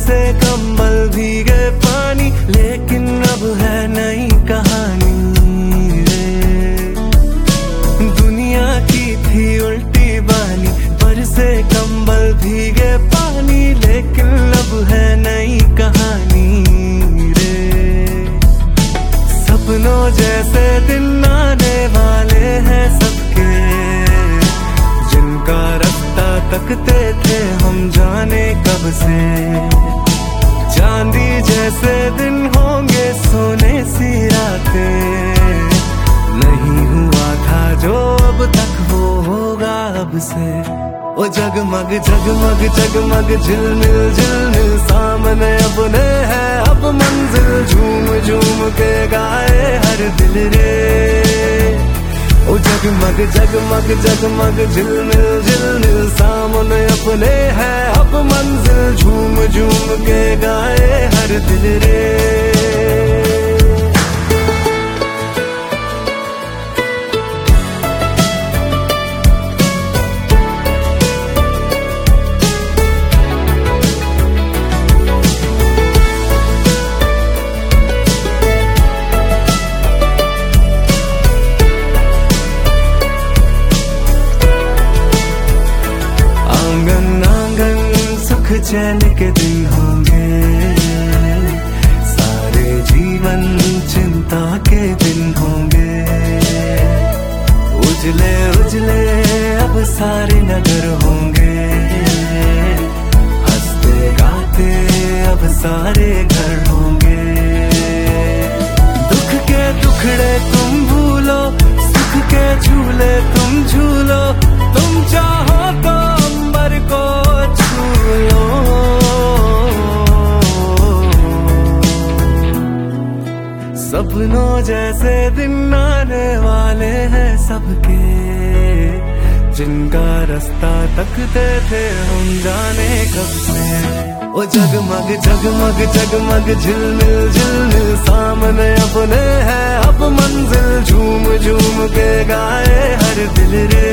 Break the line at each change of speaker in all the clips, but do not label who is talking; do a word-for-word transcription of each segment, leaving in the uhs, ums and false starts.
जैसे कंबल भीगे पानी, लेकिन अब है नई कहानी रे। दुनिया की थी उल्टी बानी, पर से कंबल भीगे पानी, लेकिन अब है नई कहानी रे। सपनों जैसे दिन आने वाले हैं सबके, जिनका रास्ता तकते थे हम जाने कब से। चांदी जैसे दिन होंगे सोने सी रातें, नहीं हुआ था जो अब तक वो होगा अब से। ओ जगमग जगमग जगमग झिलमिल झिलमिल सामने अपने है अब मंजिल, झूम झूम के गाए हर दिल रे। ओ जगमग जगमग जगमग झिलमिल झिलमिल सामने अपने है अब मंजिल, झूम झूम के गाए हर दिल रे। चैन के दिन होंगे सारे जीवन, चिंता के दिन होंगे। उजले उजले अब सारे नगर होंगे, हंसते गाते अब सारे घर होंगे। दुख के टुकड़े तुम भूलो, सुख के झूले तुम झूलो, तुम चाहो तो अंबर को छू लो। सपनों जैसे दिन आने वाले हैं सबके, जिनका रास्ता तकते थे हम जाने कब से। ओ जगमग जगमग जगमग झिलमिल झिलमिल सामने अपने है अब मंजिल, झूम झूम के गाए हर दिल रे।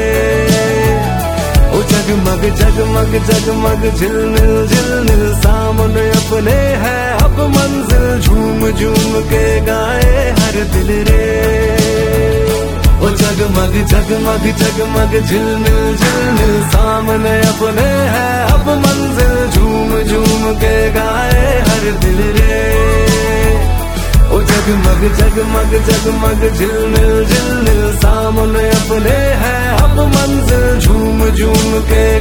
ओ जगमग जगमग जगमग झिलमिल झिलमिल सामने अपने है अब मंजिल, झूम झूम के गाए हर दिल रे। ओ जगमग जगमग जगमग झिलमिल झिलमिल सामने अपने है अब मंजिल, झूम झूम के गाए हर दिल रे। ओ जगमग जगमग जगमग झिलमिल झिलमिल सामने अपने है अब मंजिल, झूम झूम के